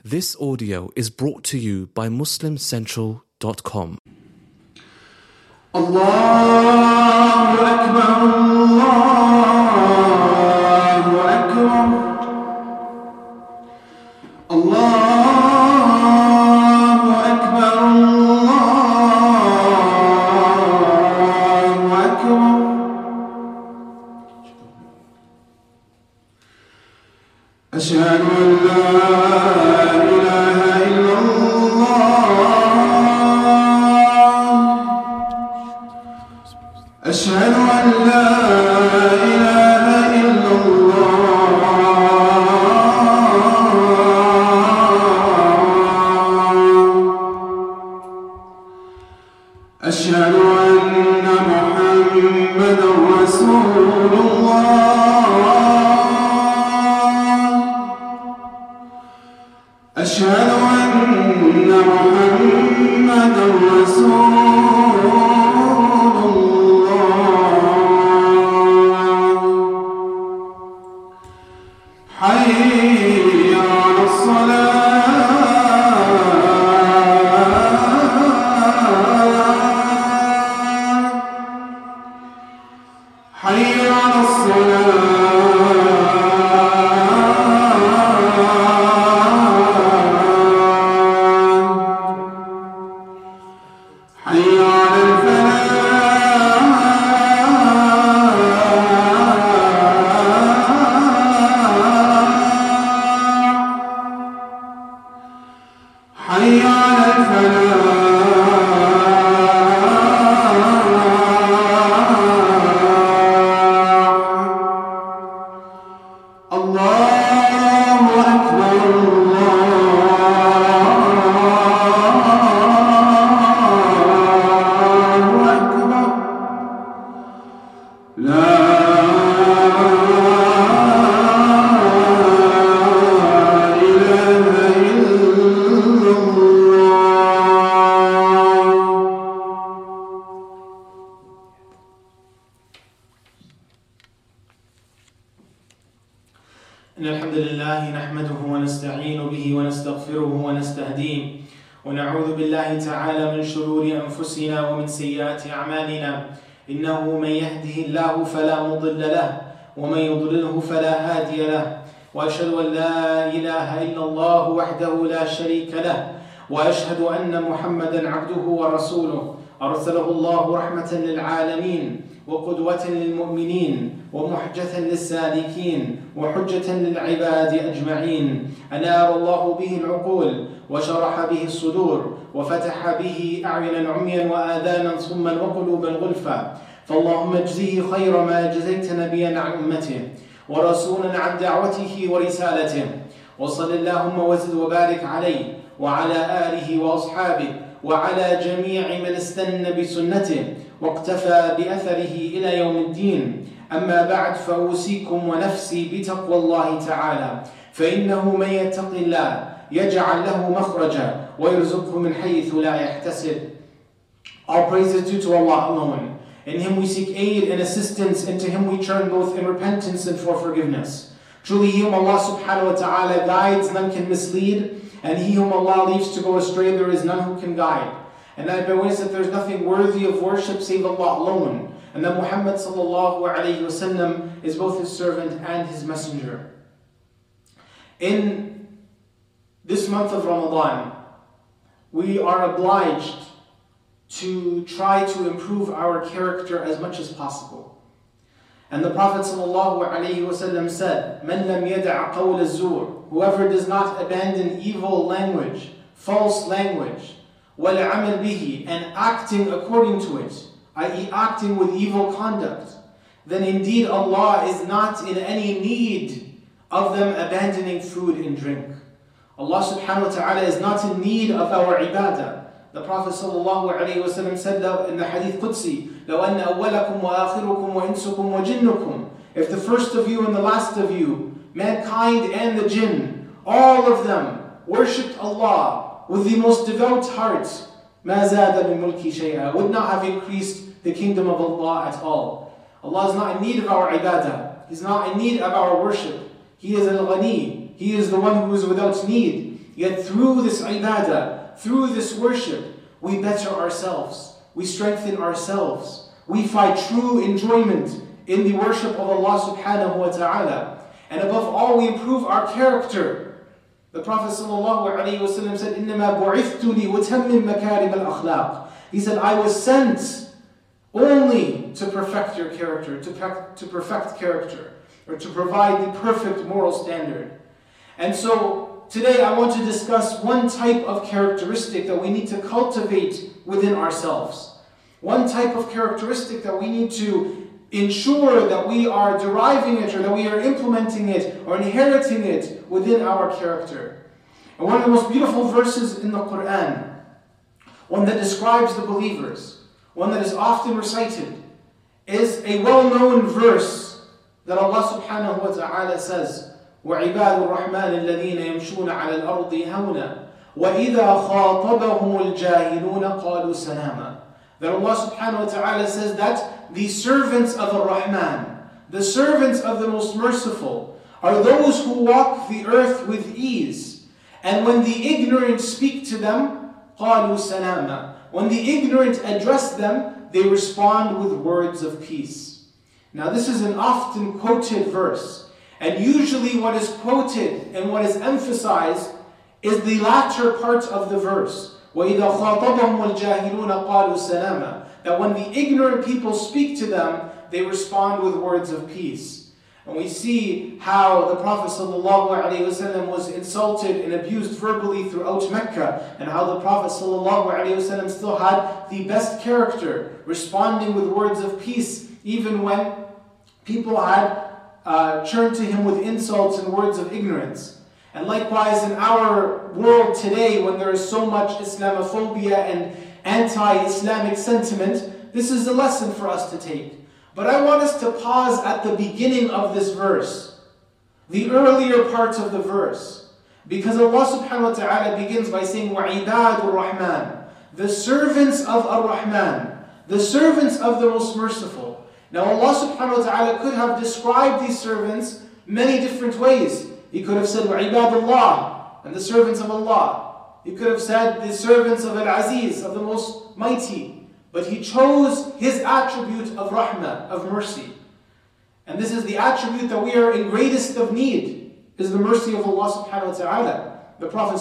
This audio is brought to you by MuslimCentral.com. Allahu Akbar, Allahu Akbar, Allahu Akbar, Allahu Akbar. Ashhadu an la ilaha illallah. أشهد أن لا إله إلا الله. أشهد أن محمدا رسول الله. أشهد أن محمدا رسول حي على الصلاة حي على الصلاة حي على الفلاح حي على الفلاح الله أكبر الله أكبر لا إن الحمد لله نحمده ونستعين به ونستغفره ونستهديه ونعوذ بالله تعالى من شرور أنفسنا ومن سيئات أعمالنا إنه من يهده الله فلا مضل له ومن يضلله فلا هادي له وأشهد أن لا إله إلا الله وحده لا شريك له وأشهد أن محمدا عبده ورسوله أرسله الله رحمة للعالمين وقدوة للمؤمنين ومحجة للسالكين وحجة للعباد أجمعين أنار الله به العقول وشرح به الصدور وفتح به أعينا عميا وآذانا صما وقلوبا غلفا فاللهم اجزيه خير ما جزيت نبيا عن أمته ورسولا عن دعوته ورسالته وصل اللهم وزد وبارك عليه وعلى آله وأصحابه وعلى جميع من استنى بسنته واقتفى بأثره إلى يوم الدين أما بعد فأوصيكم ونفسي بتقوى الله تعالى فإنه من يتق الله يجعل له مخرجا ويرزقه من حيث لا يحتسب. All praise is due to Allah alone. In Him we seek aid and assistance, and to Him we turn both in repentance and for forgiveness. Truly He whom Allah subhanahu wa ta'ala guides, none can mislead, and He whom Allah leaves to go astray, there is none who can guide. And I bear witness that there is nothing worthy of worship save Allah alone, and that Muhammad sallallahu alayhi wasallam is both His servant and His messenger. In this month of Ramadan, we are obliged to try to improve our character as much as possible. And the Prophet ﷺ said, "Man lam yada' qawl az-zur," whoever does not abandon evil language, false language, wal amal bihi, and acting according to it, i.e. acting with evil conduct, then indeed Allah is not in any need of them abandoning food and drink. Allah subhanahu wa ta'ala is not in need of our ibadah. The Prophet ﷺ said in the Hadith Qudsi, لَوْ أَنَّ أَوَّلَكُمْ وَآخِرُكُمْ وَإِنسُكُمْ وَجِنُّكُمْ, if the first of you and the last of you, mankind and the jinn, all of them worshipped Allah with the most devout hearts, مَا زَادَ مِن مُلْكِ شَيْئًا, would not have increased the kingdom of Allah at all. Allah is not in need of our ibadah. He's not in need of our worship. He is al-Ghani. He is the one who is without need. Yet through this ibadah, through this worship, we better ourselves. We strengthen ourselves. We find true enjoyment in the worship of Allah subhanahu wa ta'ala. And above all, we improve our character. The Prophet ﷺ said, إِنَّمَا بُعِثْتُ لِأُتَمِّمْ مَكَارِمَ الْأَخْلَاقِ. He said, I was sent only to perfect your character, to perfect character, or to provide the perfect moral standard. And so, today I want to discuss one type of characteristic that we need to cultivate within ourselves. One type of characteristic that we need to ensure that we are deriving it, or that we are implementing it, or inheriting it within our character. And one of the most beautiful verses in the Quran, one that describes the believers, one that is often recited, is a well-known verse that Allah subhanahu wa ta'ala says, وَعِبَادُ الرَّحْمَنِ الَّذِينَ يَمْشُونَ عَلَى الْأَرْضِ هَوْنًا وَإِذَا خَاطَبَهُمُ الْجَاهِلُونَ قَالُوا سَلَامًا. That Allah subhanahu wa ta'ala says that the servants of Ar-Rahman, the servants of the Most Merciful, are those who walk the earth with ease. And when the ignorant speak to them, قَالُوا سَلَامًا. When the ignorant address them, they respond with words of peace. Now this is an often quoted verse. And usually what is quoted and what is emphasized is the latter part of the verse. وَإِذَا خَاطَبَهُمُ الْجَاهِلُونَ قَالُوا سَلَامًا. That when the ignorant people speak to them, they respond with words of peace. And we see how the Prophet ﷺ was insulted and abused verbally throughout Mecca, and how the Prophet ﷺ still had the best character, responding with words of peace, even when people had turned to him with insults and words of ignorance. And likewise in our world today, when there is so much Islamophobia and anti-Islamic sentiment, this is a lesson for us to take. But I want us to pause at the beginning of this verse, the earlier parts of the verse, because Allah subhanahu wa ta'ala begins by saying, وَعِبَادُ الرَّحْمَنِ, the servants of Ar-Rahman, the servants of the Most Merciful. Now Allah subhanahu wa ta'ala could have described these servants many different ways. He could have said, وَعِبَادُ اللَّهِ, and the servants of Allah. He could have said, the servants of Al-Aziz, of the Most Mighty. But he chose his attribute of rahmah, of mercy. And this is the attribute that we are in greatest of need, is the mercy of Allah subhanahu wa ta'ala. The Prophet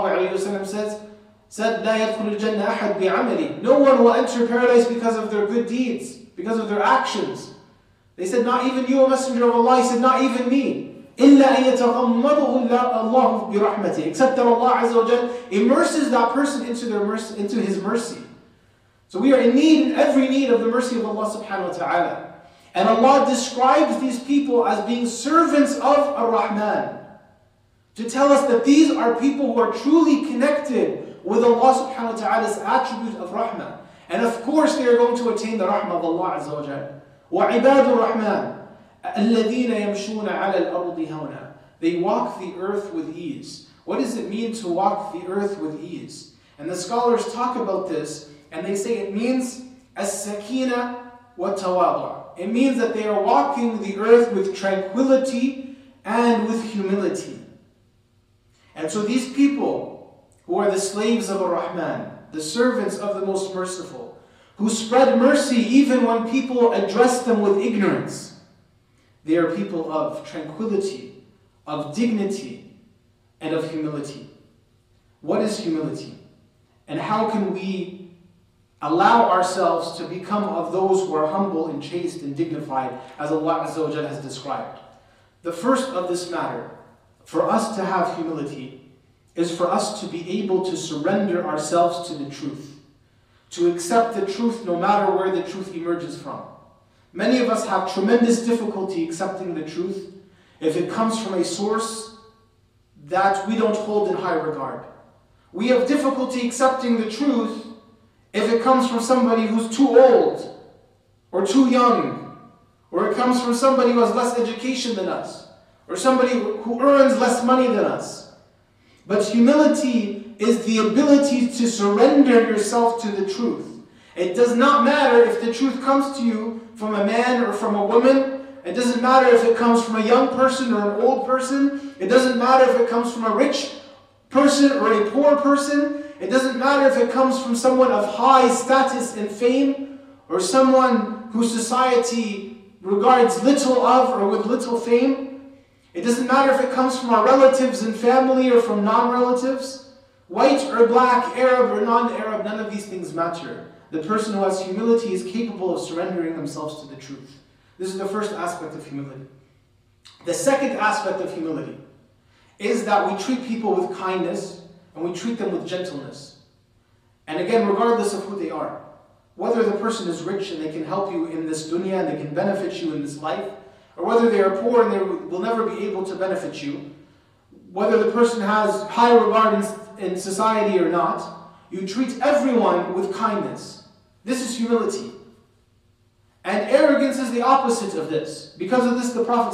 ﷺ said, لَا يَدْخُلُ الْجَنَّةَ أَحَدْ بِعَمَلِهِ. No one will enter paradise because of their good deeds, because of their actions. They said, not even you, O Messenger of Allah. He said, not even me. إِلَّا أَن يَتَغَمَّضُهُ اللَّهُ بِرَحْمَتِهِ. Except that Allah Azza wa Jal immerses that person into His mercy. So we are in need, in every need of the mercy of Allah subhanahu wa ta'ala. And Allah describes these people as being servants of Ar-Rahman, to tell us that these are people who are truly connected with Allah subhanahu wa ta'ala's attribute of rahmah. And of course they are going to attain the rahmah of Allah Azza wa Jal. وَعِبَادُ الرَّحْمَنِ الَّذِينَ يَمْشُونَ عَلَى الْأَرْضِ هَوْنًا. They walk the earth with ease. What does it mean to walk the earth with ease? And the scholars talk about this, and they say it means as-sakina wa tawadu'. It means that they are walking the earth with tranquility and with humility. And so these people who are the slaves of Ar-Rahman, the servants of the Most Merciful, who spread mercy even when people address them with ignorance, they are people of tranquility, of dignity, and of humility. What is humility? And how can we allow ourselves to become of those who are humble and chaste and dignified, as Allah Azza wa Jal has described? The first of this matter, for us to have humility, is for us to be able to surrender ourselves to the truth, to accept the truth no matter where the truth emerges from. Many of us have tremendous difficulty accepting the truth if it comes from a source that we don't hold in high regard. We have difficulty accepting the truth if it comes from somebody who's too old or too young, or it comes from somebody who has less education than us, or somebody who earns less money than us. But humility is the ability to surrender yourself to the truth. It does not matter if the truth comes to you from a man or from a woman. It doesn't matter if it comes from a young person or an old person. It doesn't matter if it comes from a rich person or a poor person. It doesn't matter if it comes from someone of high status and fame or someone who society regards little of or with little fame. It doesn't matter if it comes from our relatives and family or from non-relatives. White or black, Arab or non-Arab, none of these things matter. The person who has humility is capable of surrendering themselves to the truth. This is the first aspect of humility. The second aspect of humility is that we treat people with kindness and we treat them with gentleness. And again, regardless of who they are. Whether the person is rich and they can help you in this dunya and they can benefit you in this life, or whether they are poor and they will never be able to benefit you, whether the person has high regard in society or not, you treat everyone with kindness. This is humility. And arrogance is the opposite of this. Because of this, the Prophet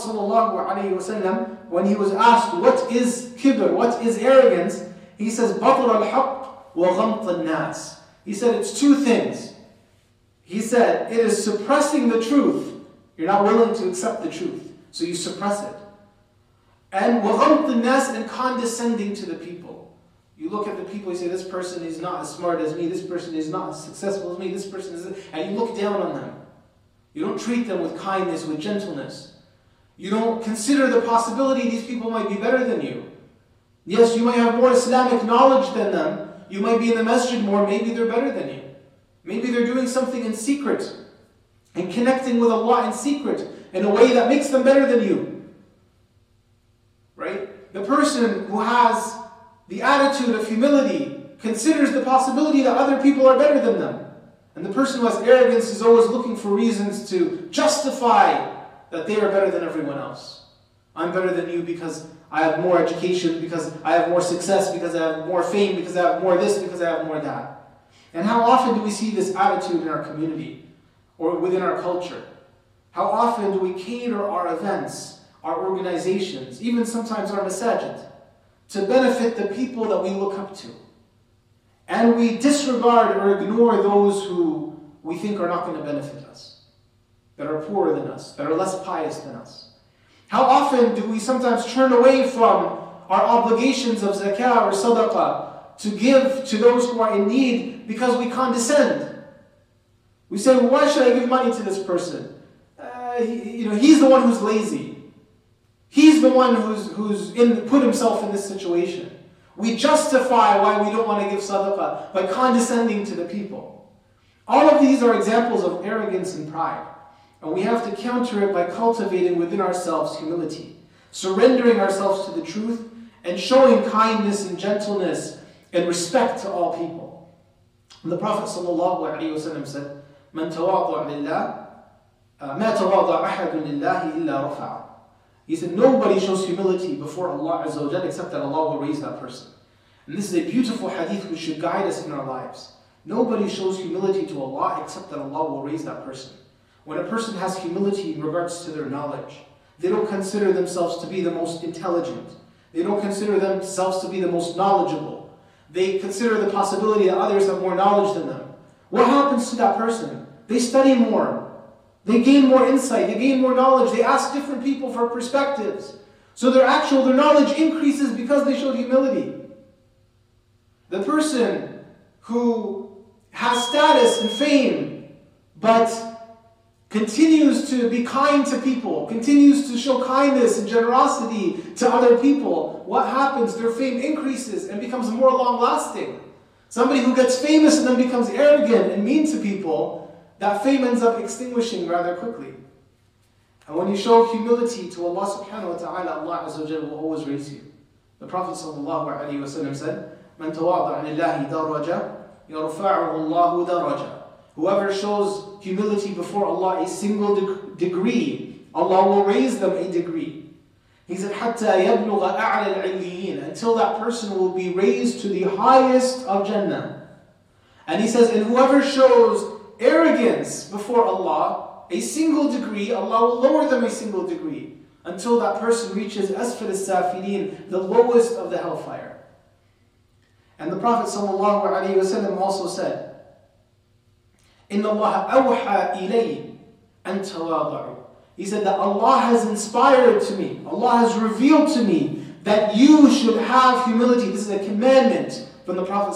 ﷺ, when he was asked, what is kibr, what is arrogance? He says, بَطْرَ الْحَقِّ وَغَمْطَ النَّاسِ. He said it's two things. He said, it is suppressing the truth. You're not willing to accept the truth, so you suppress it. And وَغَمْطَ النَّاسِ, and condescending to the people. You look at the people, you say, this person is not as smart as me, this person is not as successful as me, this person is... And you look down on them. You don't treat them with kindness, with gentleness. You don't consider the possibility these people might be better than you. Yes, you might have more Islamic knowledge than them. You might be in the masjid more, maybe they're better than you. Maybe they're doing something in secret and connecting with Allah in secret in a way that makes them better than you. Right? The person who has the attitude of humility considers the possibility that other people are better than them. And the person who has arrogance is always looking for reasons to justify that they are better than everyone else. I'm better than you because I have more education, because I have more success, because I have more fame, because I have more this, because I have more that. And how often do we see this attitude in our community or within our culture? How often do we cater our events, our organizations, even sometimes our masajid, to benefit the people that we look up to? And we disregard or ignore those who we think are not going to benefit us, that are poorer than us, that are less pious than us. How often do we sometimes turn away from our obligations of zakah or sadaqah to give to those who are in need because we condescend? We say, well, why should I give money to this person? He's the one who's lazy. He's the one who's put himself in this situation. We justify why we don't want to give sadaqah by condescending to the people. All of these are examples of arrogance and pride. And we have to counter it by cultivating within ourselves humility, surrendering ourselves to the truth, and showing kindness and gentleness and respect to all people. And the Prophet ﷺ said, مَنْ تَوَاضَعَ لِلَّهِ مَا تَوَاضَعَ أَحَدٌ لِلَّهِ إِلَّا رَفَعَ. He said, nobody shows humility before Allah Azza wa Jal except that Allah will raise that person. And this is a beautiful hadith which should guide us in our lives. Nobody shows humility to Allah except that Allah will raise that person. When a person has humility in regards to their knowledge, they don't consider themselves to be the most intelligent. They don't consider themselves to be the most knowledgeable. They consider the possibility that others have more knowledge than them. What happens to that person? They study more. They gain more insight, they gain more knowledge, they ask different people for perspectives. So their knowledge increases because they showed humility. The person who has status and fame, but continues to be kind to people, continues to show kindness and generosity to other people, what happens? Their fame increases and becomes more long-lasting. Somebody who gets famous and then becomes arrogant and mean to people, that fame ends up extinguishing rather quickly. And when you show humility to Allah subhanahu wa ta'ala, Allah Azza wa Jalla will always raise you. The Prophet sallallahu alayhi wa sallam said, مَنْ تَوَاضَعَ لِلَّهِ دَرَجَةً يَرْفَعُهُ اللَّهُ دَرَجَةً. Whoever shows humility before Allah a single degree, Allah will raise them a degree. He said, حَتَّى يَبْلُغَ أَعْلَى الْعِلِّيِّينَ, until that person will be raised to the highest of Jannah. And he says, and whoever shows arrogance before Allah, a single degree, Allah will lower them a single degree until that person reaches asfal as-safilin, the lowest of the hellfire. And the Prophet ﷺ also said, إِنَّ اللَّهَ أَوْحَى إِلَيْهِ أَن تَوَاضَعُوا. He said that Allah has inspired to me, Allah has revealed to me that you should have humility. This is a commandment from the Prophet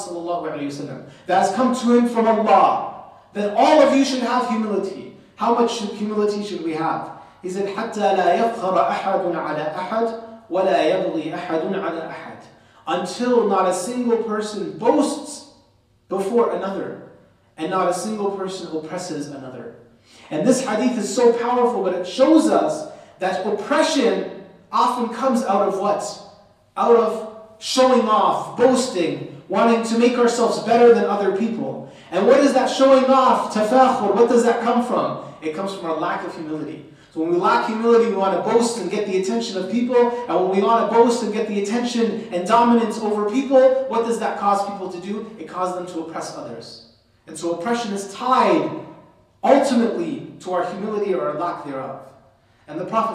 ﷺ that has come to him from Allah, that all of you should have humility. How much humility should we have? He said, حَتَّى لَا يَفْخَرَ أَحَدٌ عَلَى أَحَدٍ وَلَا يَبْغِي أَحَدٌ عَلَى أَحَدٍ. Until not a single person boasts before another, and not a single person oppresses another. And this hadith is so powerful, but it shows us that oppression often comes out of what? Out of showing off, boasting, wanting to make ourselves better than other people. And what is that showing off? Tafakhur. What does that come from? It comes from our lack of humility. So when we lack humility, we want to boast and get the attention of people. And when we want to boast and get the attention and dominance over people, what does that cause people to do? It causes them to oppress others. And so oppression is tied ultimately to our humility or our lack thereof. And the Prophet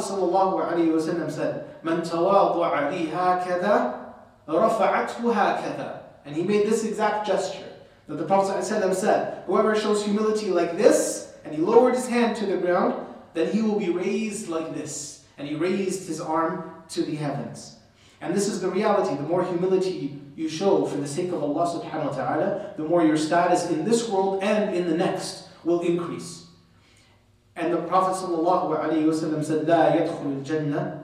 ﷺ said, مَنْ تَوَاضُعَ لِي هَكَذَا رَفَعَتْهُ هَكَذَا. And he made this exact gesture that the Prophet ﷺ said, whoever shows humility like this, and he lowered his hand to the ground, then he will be raised like this. And he raised his arm to the heavens. And this is the reality. The more humility you show for the sake of Allah subhanahu wa ta'ala, the more your status in this world and in the next will increase. And the Prophet ﷺ said, لا يدخل الجنة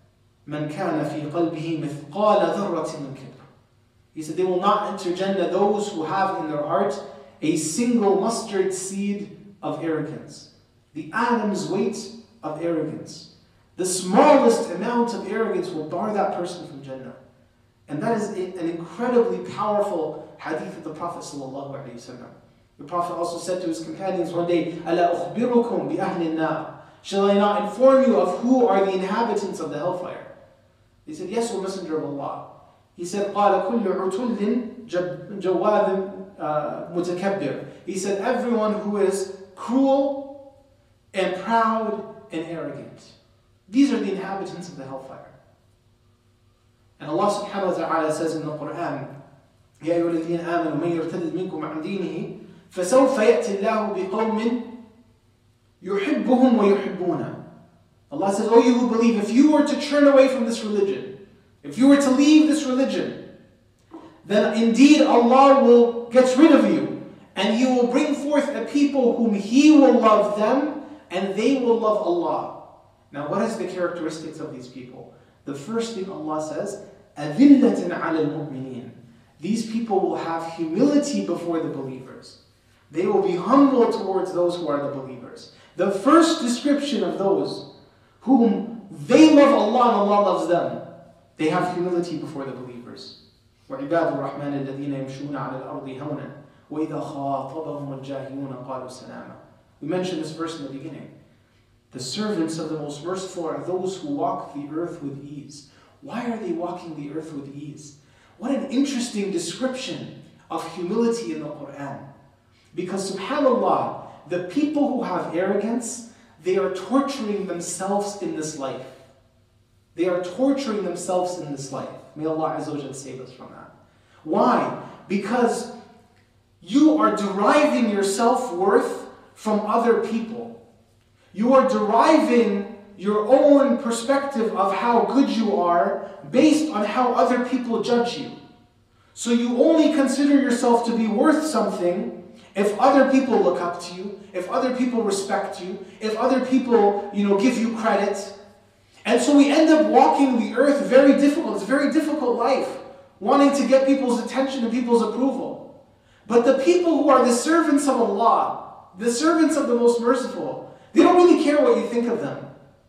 من كان في قلبه مثقال ذرة من كبر. He said, they will not enter Jannah those who have in their heart a single mustard seed of arrogance. The atom's weight of arrogance. The smallest amount of arrogance will bar that person from Jannah. And that is an incredibly powerful hadith of the Prophet ﷺ. The Prophet also said to his companions one day, أَلَا أُخْبِرُكُمْ بِأَهْلِ النَّارِ. Shall I not inform you of who are the inhabitants of the hellfire? He said, yes, O Messenger of Allah. He said, قَالَ كُلُّ عُتُلٍ جَوَادٍ مُتَكَبِّرٍ. He said, everyone who is cruel and proud and arrogant. These are the inhabitants of the hellfire. And Allah subhanahu wa ta'ala says in the Quran, يَا أَيُّهَا الَّذِينَ آمَنُوا مَن يَرْتَدِدْ مِنكُمْ عَنْ دِينِهِ فَسَوْفَ يَأْتِي اللَّهُ بِقَوْمٍ يُحِبُّهُمْ وَيُحِبُّونَ. Allah says, O you who believe, if you were to turn away from this religion, if you were to leave this religion, then indeed Allah will get rid of you, and He will bring forth a people whom He will love them, and they will love Allah. Now what is the characteristics of these people? The first thing Allah says, أَذِلَّةً عَلَى الْمُؤْمِنِينَ. These people will have humility before the believers. They will be humble towards those who are the believers. The first description of those whom they love Allah and Allah loves them, they have humility before the believers. وَعِبَادُ الرَّحْمَنِ الَّذِينَ يَمْشُونَ عَلَى الْأَرْضِ هَوْنًا وَإِذَا خَاطَبَهُمُ الْجَاهِلُونَ قَالُوا سَلَامًا. We mentioned this verse in the beginning. The servants of the Most Merciful are those who walk the earth with ease. Why are they walking the earth with ease? What an interesting description of humility in the Quran. Because subhanAllah, the people who have arrogance, they are torturing themselves in this life. They are torturing themselves in this life. May Allah Azza wa Jal save us from that. Why? Because you are deriving your self-worth from other people. You are deriving your own perspective of how good you are based on how other people judge you. So you only consider yourself to be worth something if other people look up to you, if other people respect you, if other people, give you credit. And so we end up walking the earth very difficult. It's a very difficult life, wanting to get people's attention and people's approval. But the people who are the servants of Allah, the servants of the Most Merciful, they don't really care what you think of them.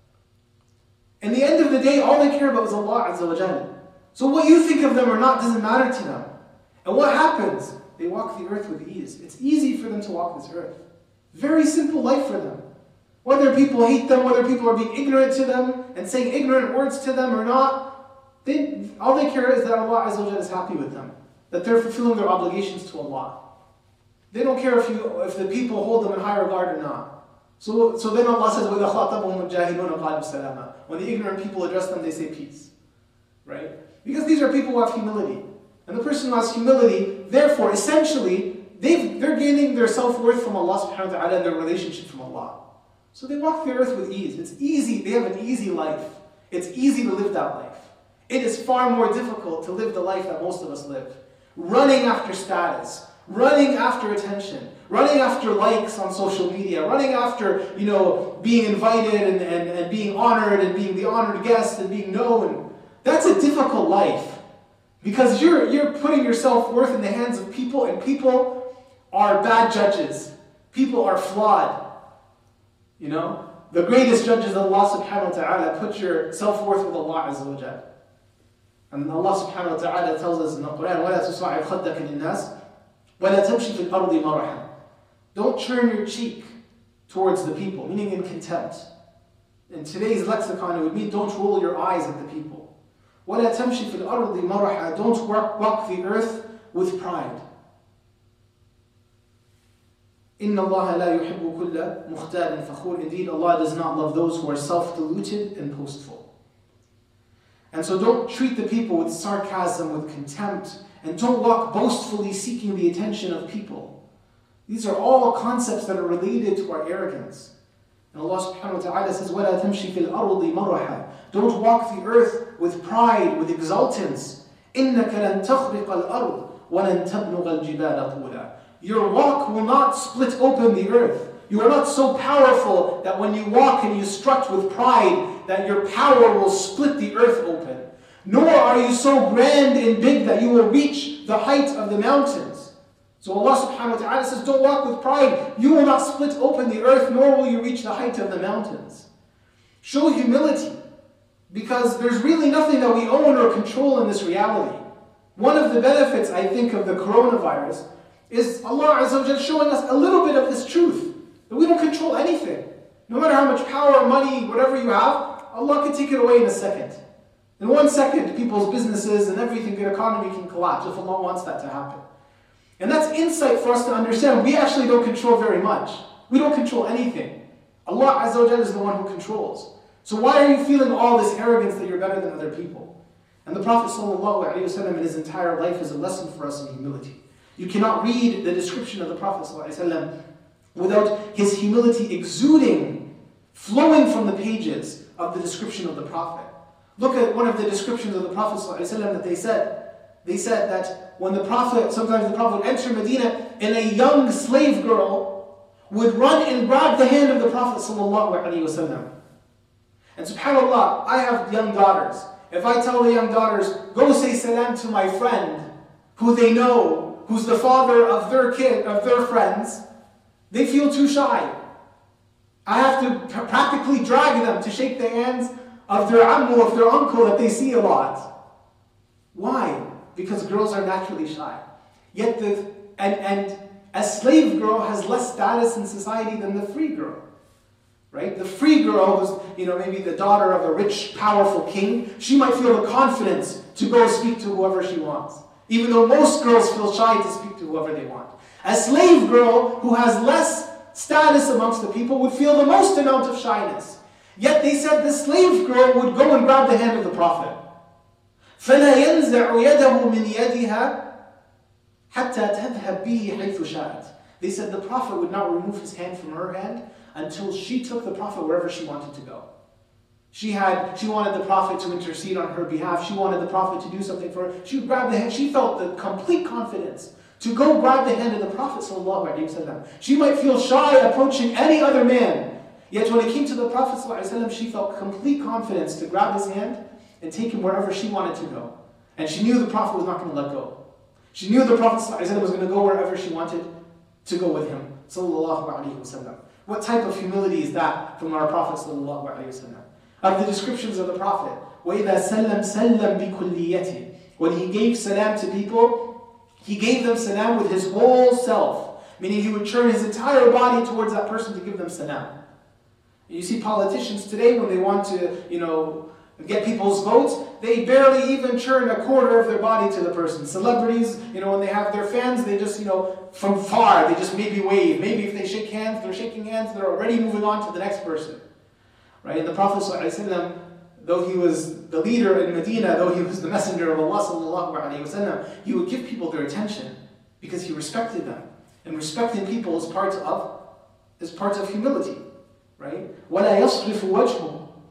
In the end of the day, all they care about is Allah Azza wa Jal. So what you think of them or not doesn't matter to them. And what happens? They walk the earth with ease. It's easy for them to walk this earth. Very simple life for them. Whether people hate them, whether people are being ignorant to them and saying ignorant words to them or not, all they care is that Allah Azza wa Jal is happy with them. That they're fulfilling their obligations to Allah. They don't care if the people hold them in high regard or not. So then Allah says, وَإِذَا خَاطَبَهُمُ الْجَاهِلُونَ قَالُوا سَلَامًا. When the ignorant people address them, they say peace. Right? Because these are people who have humility. And the person who has humility, therefore, essentially, they're gaining their self-worth from Allah subhanahu wa ta'ala and their relationship from Allah. So they walk the earth with ease. It's easy. They have an easy life. It's easy to live that life. It is far more difficult to live the life that most of us live. Running after status, running after attention, running after likes on social media, running after, being invited and being honored and being the honored guest and being known. That's a difficult life. Because you're putting your self-worth in the hands of people, and people are bad judges. People are flawed. The greatest judges, Allah subhanahu wa ta'ala, put your self-worth with Allah azza wa jal. And Allah subhanahu wa ta'ala tells us in the Quran, وَلَا تُصَعِّرْ خَدَّكَ لِلنَّاسِ وَلَا تَمْشِ فِي الْأَرْضِ مَرَحًا. Don't turn your cheek towards the people, meaning in contempt. In today's lexicon, it would mean don't roll your eyes at the people. وَلَا تَمْشِ فِي الْأَرْضِ مَرَحًا. Don't walk the earth with pride. إِنَّ اللَّهَ لَا يُحِبُّ كُلَّ مُخْتَالٍ فَخُورٍ. Indeed, Allah does not love those who are self-deluded and boastful. And so don't treat the people with sarcasm, with contempt, and don't walk boastfully seeking the attention of people. These are all concepts that are related to our arrogance. And Allah subhanahu wa ta'ala says, وَلَا تَمْشِ فِي الْأَرْضِ مَرَحًا. Don't walk the earth with pride, with exultance. إِنَّكَ لَن تَخْرِقَ الْأَرْضِ وَلَن تَبْلُغَ الْجِبَالَ طُولًا. Your walk will not split open the earth. You are not so powerful that when you walk and you strut with pride, that your power will split the earth open. Nor are you so grand and big that you will reach the height of the mountains. So Allah subhanahu wa ta'ala says, don't walk with pride. You will not split open the earth, nor will you reach the height of the mountains. Show humility, because there's really nothing that we own or control in this reality. One of the benefits, I think, of the coronavirus is Allah Azza wa Jalla showing us a little bit of this truth, that we don't control anything. No matter how much power, money, whatever you have, Allah can take it away in a second. In 1 second, people's businesses and everything, the economy can collapse if Allah wants that to happen. And that's insight for us to understand. We actually don't control very much. We don't control anything. Allah Azza wa Jalla is the one who controls. So why are you feeling all this arrogance that you're better than other people? And the Prophet ﷺ in his entire life is a lesson for us in humility. You cannot read the description of the Prophet ﷺ without his humility exuding, flowing from the pages of the description of the Prophet. Look at one of the descriptions of the Prophet ﷺ that they said. They said that when sometimes the Prophet would enter Medina, and a young slave girl would run and grab the hand of the Prophet ﷺ. And subhanAllah, I have young daughters. If I tell the young daughters, go say salam to my friend, who they know, who's the father of their friends, they feel too shy. I have to practically drag them to shake the hands of their ammu, of their uncle that they see a lot. Why? Because girls are naturally shy. Yet a slave girl has less status in society than the free girl. Right? The free girl who's, maybe the daughter of a rich, powerful king, she might feel the confidence to go speak to whoever she wants. Even though most girls feel shy to speak to whoever they want. A slave girl who has less status amongst the people would feel the most amount of shyness. Yet they said the slave girl would go and grab the hand of the Prophet. فَلَا يَنْزَعُ يَدَهُ مِنْ يَدِهَا حَتَّى تَذْهَبْ بِهِ حَيْثُ شَاءَتْ. They said the Prophet would not remove his hand from her hand until she took the Prophet wherever she wanted to go. She wanted the Prophet to intercede on her behalf. She wanted the Prophet to do something for her. She would grab the hand. She felt the complete confidence to go grab the hand of the Prophet ﷺ. She might feel shy approaching any other man. Yet when it came to the Prophet ﷺ, she felt complete confidence to grab his hand and take him wherever she wanted to go. And she knew the Prophet was not going to let go. She knew the Prophet ﷺ was going to go wherever she wanted to go with him. ﷺ. What type of humility is that from our Prophet ﷺ? Of the descriptions of the Prophet, وَإِذَا سَلَّمْ سَلَّمْ بِكُلِّيَّتِهِ. When he gave salam to people, he gave them salam with his whole self. Meaning he would turn his entire body towards that person to give them salam. You see politicians today, when they want to, get people's votes, they barely even turn a quarter of their body to the person. Celebrities, when they have their fans, they just, from far, they just maybe wave. Maybe if they shake hands, they're shaking hands, they're already moving on to the next person. Right? And the Prophet ﷺ, though he was the leader in Medina, though he was the messenger of Allah ﷺ, he would give people their attention because he respected them. And respecting people is part of humility. Right? وَلَا يَصْرِفُ وَجْهُ.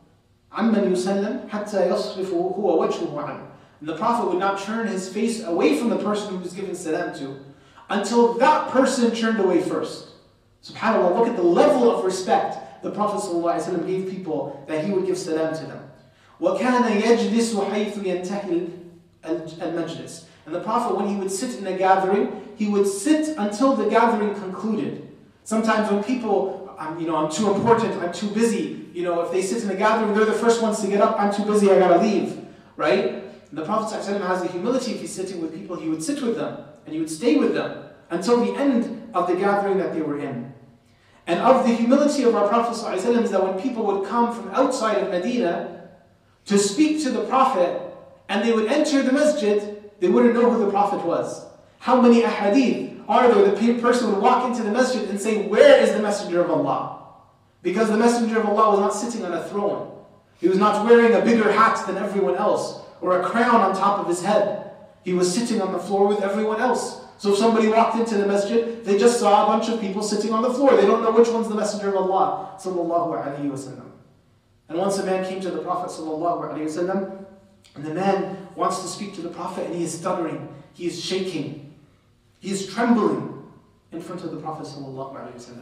عَمَّنْ يُسَلَّمْ حَتَّى يَصْرِفُ هُوَ وَجْهُهُ عَنْهُ. And the Prophet would not turn his face away from the person who was given salam to until that person turned away first. SubhanAllah, look at the level of respect the Prophet ﷺ gave people, that he would give salam to them. وَكَانَ يَجْلِسُ حَيْثُ يَنْتَهِي الْمَجْلِسِ. And the Prophet, when he would sit in a gathering, he would sit until the gathering concluded. Sometimes when people, I'm too important, I'm too busy, if they sit in a gathering, they're the first ones to get up, I'm too busy, I gotta leave, right? And the Prophet ﷺ has the humility. If he's sitting with people, he would sit with them, and he would stay with them until the end of the gathering that they were in. And of the humility of our Prophet ﷺ is that when people would come from outside of Medina to speak to the Prophet, and they would enter the masjid, they wouldn't know who the Prophet was. How many ahadith are there? The person would walk into the masjid and say, where is the Messenger of Allah? Because the Messenger of Allah was not sitting on a throne. He was not wearing a bigger hat than everyone else, or a crown on top of his head. He was sitting on the floor with everyone else. So if somebody walked into the masjid, they just saw a bunch of people sitting on the floor. They don't know which one's the Messenger of Allah sallallahu alaihi wasallam. And once a man came to the Prophet sallallahu alaihi wasallam, and the man wants to speak to the Prophet, and he is stuttering, he is shaking, he is trembling in front of the Prophet sallallahu alaihi wasallam.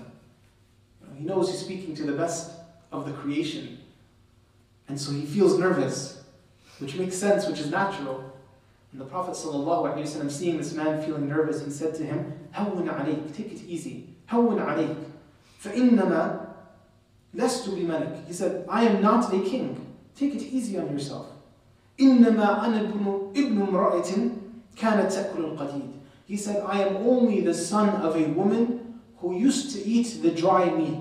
He knows he's speaking to the best of the creation, and so he feels nervous, which makes sense, which is natural. And the Prophet ﷺ, seeing this man feeling nervous, he said to him, هَوِّنْ عَلَيْكَ, take it easy. هَوِّنْ عَلَيْكَ فَإِنَّمَا لَسْتُ بِمَلِكَ. He said, I am not a king. Take it easy on yourself. إِنَّمَا أَنَا ابْنُ امْرَأَةٍ كَانَتْ تَأْكُلُ الْقَدِيدِ. He said, I am only the son of a woman who used to eat the dry meat.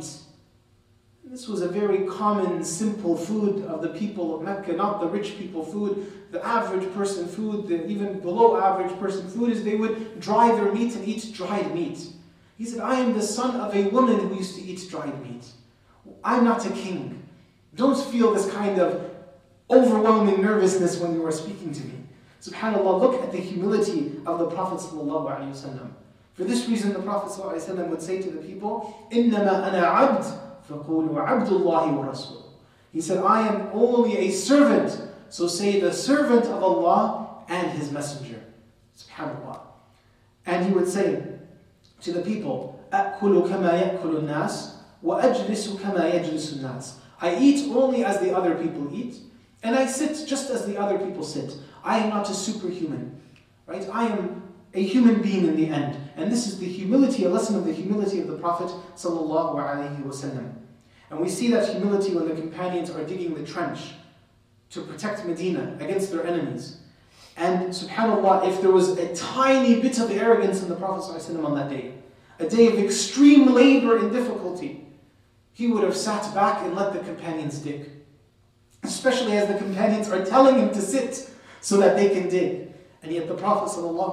This was a very common, simple food of the people of Mecca, not the rich people food. The average person food, the even below average person food, is they would dry their meat and eat dried meat. He said, I am the son of a woman who used to eat dried meat. I'm not a king. Don't feel this kind of overwhelming nervousness when you are speaking to me. SubhanAllah, look at the humility of the Prophet ﷺ. For this reason, the Prophet ﷺ would say to the people, إِنَّمَا أَنَا عَبْدٌ فَقُولُوا عَبْدُ اللَّهِ وَرَسُولُهُ. He said, I am only a servant, so say the servant of Allah and His Messenger. SubhanAllah. And he would say to the people, أَأْكُلُ كَمَا يَأْكُلُ النَّاسِ وَأَجْلِسُ كَمَا يَجْلِسُ النَّاسِ. I eat only as the other people eat, and I sit just as the other people sit. I am not a superhuman, right? I am a human being in the end. And this is the humility, a lesson of the humility of the Prophet sallallahu alaihi wasallam. And we see that humility when the companions are digging the trench to protect Medina against their enemies. And subhanAllah, if there was a tiny bit of arrogance in the Prophet sallallahu alaihi wasallam on that day, a day of extreme labor and difficulty, he would have sat back and let the companions dig. Especially as the companions are telling him to sit so that they can dig. And yet the Prophet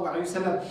ﷺ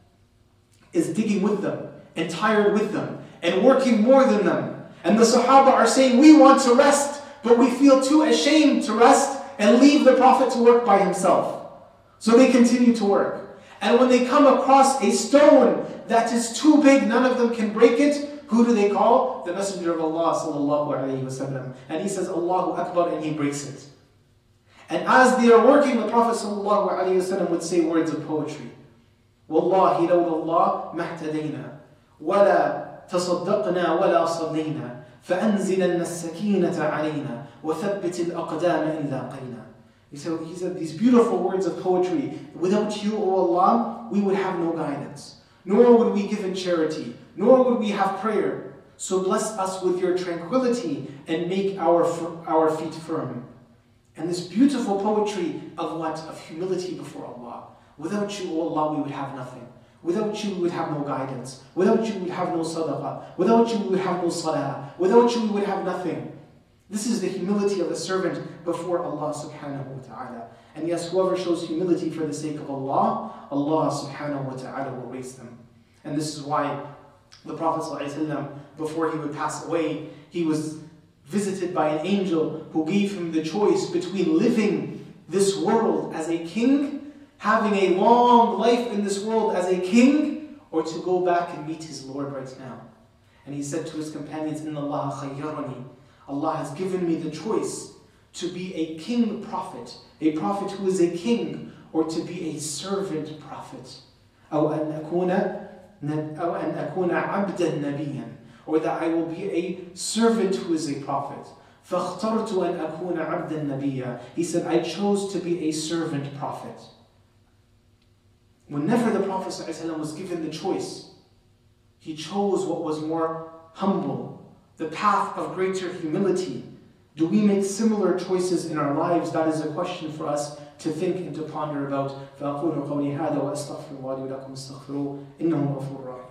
is digging with them, and tired with them, and working more than them. And the Sahaba are saying, we want to rest, but we feel too ashamed to rest and leave the Prophet to work by himself. So they continue to work. And when they come across a stone that is too big, none of them can break it, who do they call? The Messenger of Allah ﷺ. And he says, Allahu Akbar, and he breaks it. And as they are working, the Prophet ﷺ would say words of poetry. Wallahi lawla Allah mahtadayna, wala tasaddaqna wala sallayna, fa'anzilanna as-sakinata alayna, wa thabbit al-aqdama in laqayna. He said these beautiful words of poetry. Without you, O Allah, we would have no guidance. Nor would we give in charity. Nor would we have prayer. So bless us with your tranquility and make our feet firm. And this beautiful poetry of what? Of humility before Allah. Without you, O Allah, we would have nothing. Without you, we would have no guidance. Without you, we would have no sadaqah. Without you, we would have no salah. Without you, we would have nothing. This is the humility of the servant before Allah subhanahu wa ta'ala. And yes, whoever shows humility for the sake of Allah, Allah subhanahu wa ta'ala will raise them. And this is why the Prophet ﷺ, before he would pass away, he was visited by an angel who gave him the choice between living this world as a king, having a long life in this world as a king, or to go back and meet his Lord right now. And he said to his companions, Inna Allah khayyarani. Allah has given me the choice to be a king prophet, a prophet who is a king, or to be a servant prophet. أو أن أكون عبدا نبيا, or that I will be a servant who is a prophet. فاخترت أن أكون عبدا نبيا. He said, I chose to be a servant prophet. Whenever the Prophet ﷺ was given the choice, he chose what was more humble, the path of greater humility. Do we make similar choices in our lives? That is a question for us to think and to ponder about. فأقول قولي هذا وأستغفر الله لي ولكم استغفروه إنه غفور رحيم.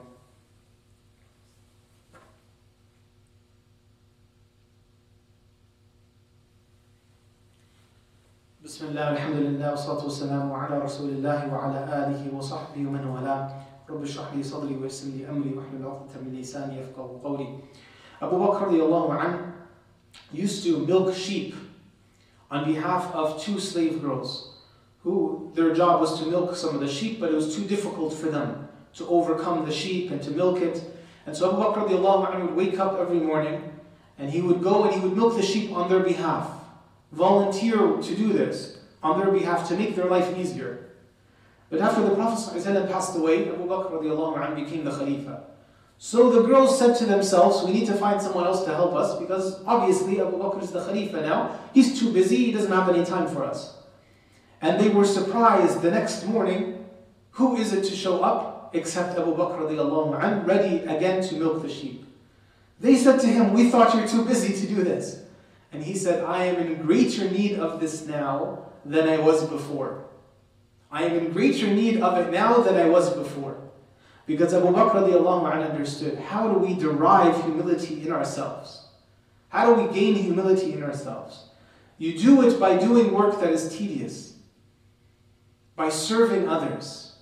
بسم الله والحمد لله والصلاة والسلام على رسول الله وعلى آله وصحبه ومن والاه. رب اشرح لي صدري ويسر لي أمري واحلل عقدة من لساني يفقهوا قولي. Abu Bakr radiallahu anhu used to milk sheep on behalf of two slave girls who their job was to milk some of the sheep, but it was too difficult for them to overcome the sheep and to milk it. And so Abu Bakr radiallahu anhu would wake up every morning and he would go and he would milk the sheep on their behalf, volunteer to do this on their behalf to make their life easier. But after the Prophet ﷺ passed away, Abu Bakr radiallahu anhu became the Khalifa. So the girls said to themselves, we need to find someone else to help us because obviously Abu Bakr is the Khalifa now. He's too busy, he doesn't have any time for us. And they were surprised the next morning, who is it to show up except Abu Bakr radiallahu anhu, ready again to milk the sheep. They said to him, we thought you're too busy to do this. And he said, I am in greater need of this now than I was before. I am in greater need of it now than I was before. Because Abu Bakr radiallahu anhu understood, how do we derive humility in ourselves? How do we gain humility in ourselves? You do it by doing work that is tedious, by serving others,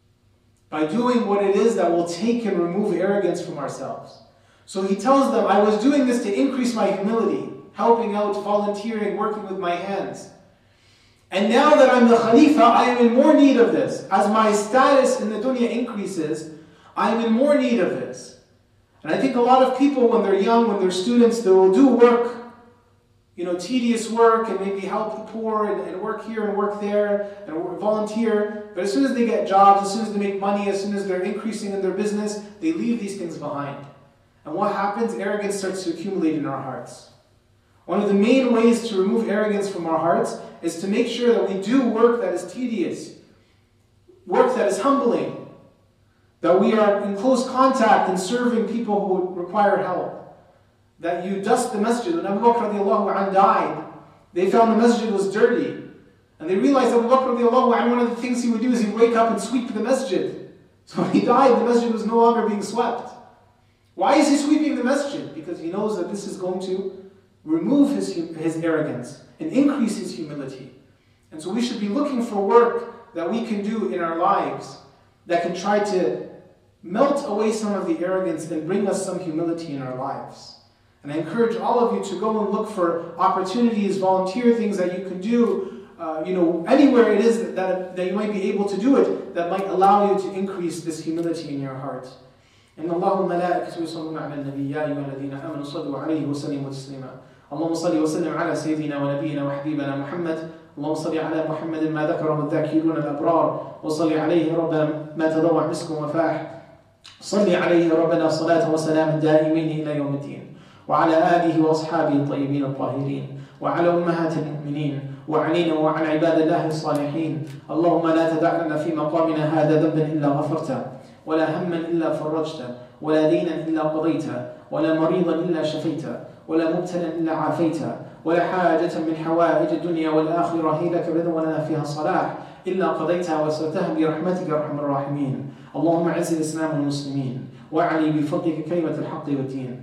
by doing what it is that will take and remove arrogance from ourselves. So he tells them, I was doing this to increase my humility, helping out, volunteering, working with my hands. And now that I'm the Khalifa, I am in more need of this. As my status in the dunya increases, I am in more need of this. And I think a lot of people, when they're young, when they're students, they will do work, tedious work, and maybe help the poor, and work here and work there, and volunteer. But as soon as they get jobs, as soon as they make money, as soon as they're increasing in their business, they leave these things behind. And what happens? Arrogance starts to accumulate in our hearts. One of the main ways to remove arrogance from our hearts is to make sure that we do work that is tedious, work that is humbling, that we are in close contact and serving people who require help, that you dust the masjid. When Abu Bakr radiallahu anhu died, they found the masjid was dirty, and they realized Abu Bakr radiallahu anhu, one of the things he would do is he'd wake up and sweep the masjid. So when he died, the masjid was no longer being swept. Why is he sweeping the masjid? Because he knows that this is going to remove his arrogance and increase his humility. And so we should be looking for work that we can do in our lives that can try to melt away some of the arrogance and bring us some humility in our lives. And I encourage all of you to go and look for opportunities, volunteer things that you can do, anywhere it is that you might be able to do it, that might allow you to increase this humility in your heart. إن الله وملائكته يصلون على النبي يا أيها الذين آمنوا صلوا عليه وسلموا تسليما اللهم صل وسلم على سيدنا ونبينا وحبيبنا محمد اللهم صل على محمد ما ذكره الذاكرون الأبرار وصل عليه ربنا ما تضوع مسك وفاح صل عليه ربنا صلاة وسلام دائمين إلى يوم الدين وعلى آله وأصحابه الطيبين الطاهرين وعلى أمهات المؤمنين وعلينا وعلى عباد الله الصالحين اللهم لا تدع لنا في مقامنا هذا ذنبا إلا غفرته ولا هما إلا فرجته ولا دينا إلا قضيته ولا مريضا إلا شفيته ولا مبتلا إلا عافيته ولا حاجة من حوائج الدنيا والآخرة هي لك رضا ولنا فيها صلاح إلا قضيتها وسرتها برحمتك أرحم الراحمين اللهم أعز الإسلام والمسلمين وأعلي بفضلك كلمة الحق والدين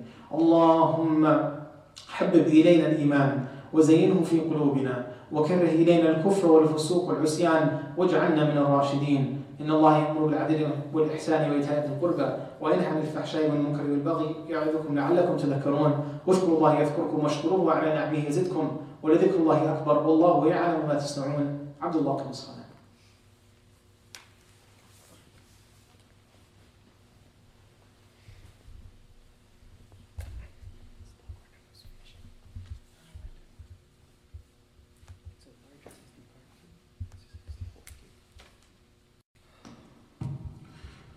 اللهم حبب إلينا الإيمان وزينه في قلوبنا وكره إلينا الكفر والفسوق والعصيان واجعلنا من الراشدين إن الله يأمر بالعدل والإحسان وإيتاء ذي القربى وينهى عن الفحشاء والمنكر والبغي يعظكم لعلكم تذكرون واذكروا الله يذكركم واشكروه على نعمه يزدكم ولذكر الله أكبر والله يعلم ما تصنعون عبد الله بن صالح.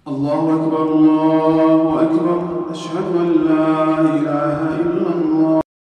الله أكبر الله أكبر أشهد أن لا